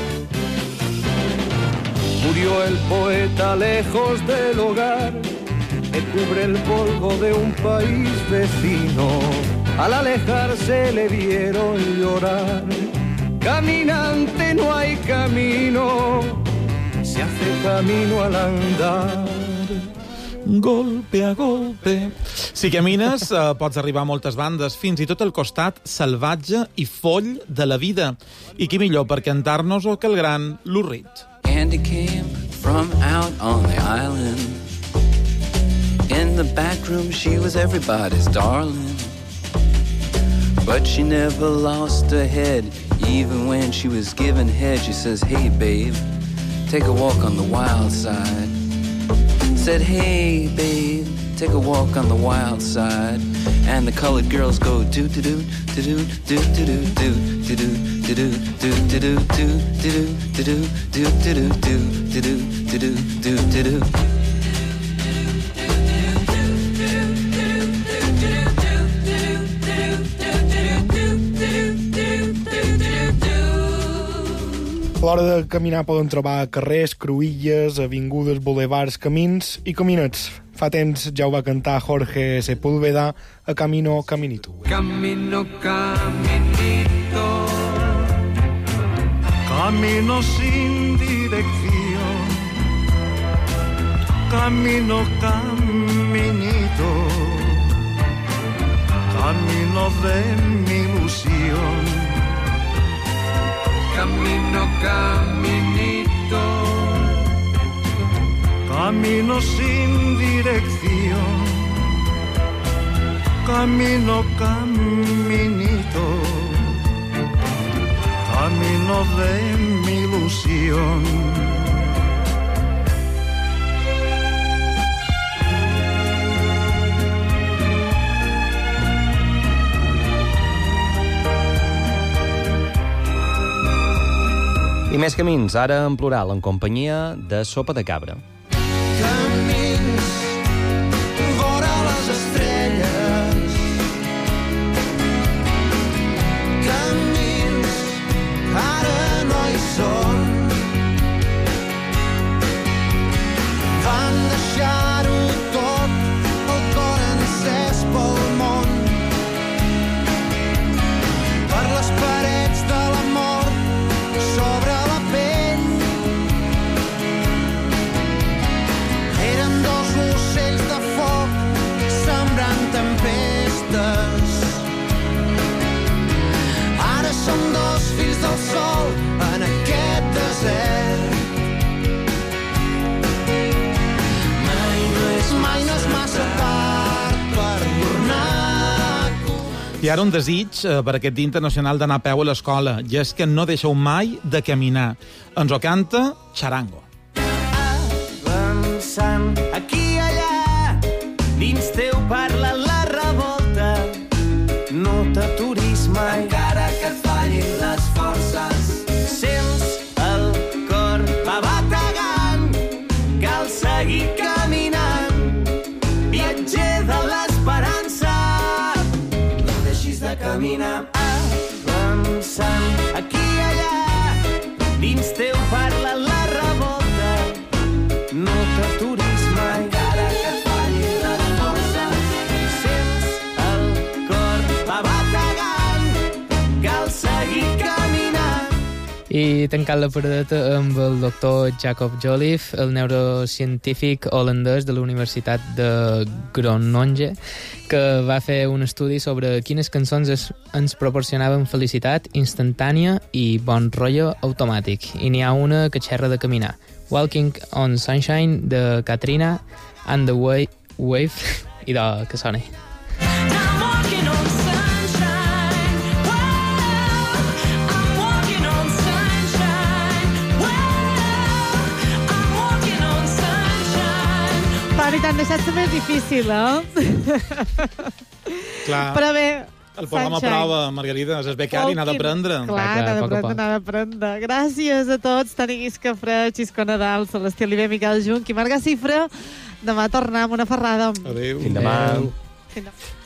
Murió el poeta lejos del hogar, que cubre el polvo de un país vecino. Al alejarse le vieron llorar. Caminante, no hay camino, se hace camino al andar. Golpe a golpe. Si camines, pots arribar a moltes bandes, fins i tot al costat salvatge i foll de la vida. I qui millor per cantar-nos-ho que el gran Lou Reed. Andy came from out on the island. In the back room she was everybody's darling. But she never lost her head. Even when she was given head, she says, hey babe, take a walk on the wild side. Said, hey babe, take a walk on the wild side. And the colored girls go do-do-do, do-do, do-do-do, do-do-do, do-do, do-do-do, do-do-do, do-do, do-do-do, do-do-do, do-do-do. A l'hora de caminar poden trobar carrers, cruïlles, avingudes, bulevards, camins i caminets. Fa temps ja ho va cantar Jorge Sepúlveda a Camino Caminito. Camino, caminito, camino sin dirección. Camino, caminito, camino de mi ilusión. Camino, caminito, camino sin dirección. Camino, caminito, camino de mi ilusión. I més camins, ara en plural, en companyia de Sopa de Cabra. Camins vora les estrelles, camins ara no hi són, van deixar-ho tot, el cor encès pel món, per les parets de l'amor sobre la pell. Eren dos ocells de foc sembrant tempestes. Ara som dos fills del sol en aquest desert. Mai no és massa tard per tornar. I ara un desig per aquest Dia Internacional d'anar a peu a l'escola, i és que no deixeu mai de caminar. Ens ho canta Charango. avançant aquí i allà, dins teu parla la revolta. No t'aturis mai, encara que et fallin les forces. Sents el cor va bategant, cal seguir caminant. Viatger de l'esperança, no deixis de caminar. Avançant aquí i allà, dins teu parla la revolta. No t'aturis mai, encara que et fallin les forces. Sents el cor va bategant, cal seguir caminant. I tancant la paradeta amb el doctor Jacob Joliffe, el neurocientífic holandès de la Universitat de Groningen, que va fer un estudi sobre quines cançons ens proporcionaven felicitat instantània i bon rotllo automàtic. I n'hi ha una que xerra de caminar. Walking on Sunshine, de Katrina and the Wave, i de que soni. Toni, t'han deixat més difícil, Clar. Però bé, el programa prova, Margarida, és becari, n'ha d'aprendre. Clar, n'ha d'aprendre. Gràcies a tots. Toni Guiscafre, Xisco Nadal, Celestí Oliver, Miquel Junc i Marga Cifra. Demà tornem amb una ferrada. Adéu. Fins demà. Fins demà.